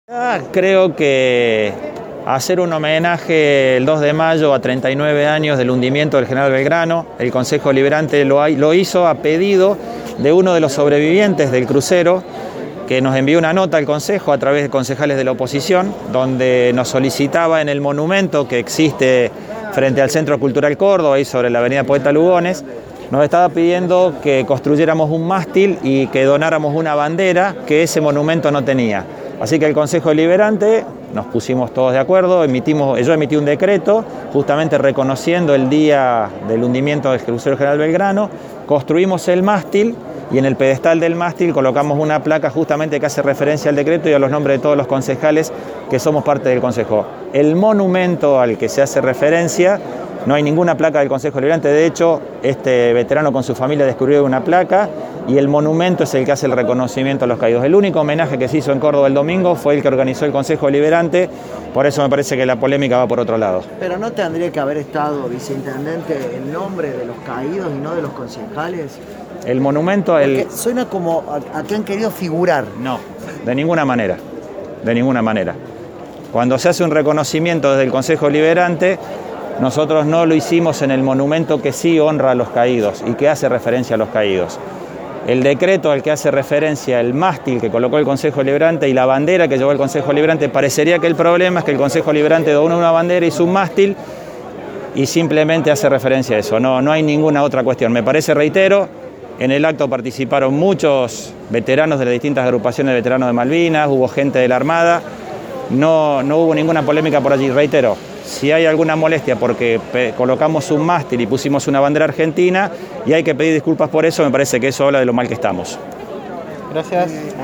Creo que hacer un homenaje el 2 de mayo a 39 años del hundimiento del General Belgrano, el Consejo Deliberante lo hizo a pedido de uno de los sobrevivientes del crucero, que nos envió una nota al Consejo a través de concejales de la oposición, donde nos solicitaba en el monumento que existe frente al Centro Cultural Córdoba, ahí sobre la avenida Poeta Lugones, nos estaba pidiendo que construyéramos un mástil y que donáramos una bandera que ese monumento no tenía. Así que el Consejo Deliberante nos pusimos todos de acuerdo, yo emití un decreto justamente reconociendo el día del hundimiento del crucero General Belgrano, construimos el mástil y en el pedestal del mástil colocamos una placa justamente que hace referencia al decreto y a los nombres de todos los concejales que somos parte del Consejo. El monumento al que se hace referencia, no hay ninguna placa del Consejo Deliberante, de hecho, este veterano con su familia descubrió una placa y el monumento es el que hace el reconocimiento a los caídos. El único homenaje que se hizo en Córdoba el domingo fue el que organizó el Consejo Deliberante, por eso me parece que la polémica va por otro lado. Pero ¿no tendría que haber estado, viceintendente, el nombre de los caídos y no de los concejales? El monumento... Porque suena como a que han querido figurar. No, de ninguna manera, de ninguna manera. Cuando se hace un reconocimiento desde el Consejo Deliberante, nosotros no lo hicimos en el monumento que sí honra a los caídos y que hace referencia a los caídos. El decreto al que hace referencia el mástil que colocó el Consejo Deliberante y la bandera que llevó el Consejo Deliberante, parecería que el problema es que el Consejo Deliberante donó una bandera y hizo un mástil y simplemente hace referencia a eso. No hay ninguna otra cuestión. Me parece, reitero, en el acto participaron muchos veteranos de las distintas agrupaciones de veteranos de Malvinas, hubo gente de la Armada, no hubo ninguna polémica por allí, reitero. Si hay alguna molestia porque colocamos un mástil y pusimos una bandera argentina y hay que pedir disculpas por eso, me parece que eso habla de lo mal que estamos. Gracias.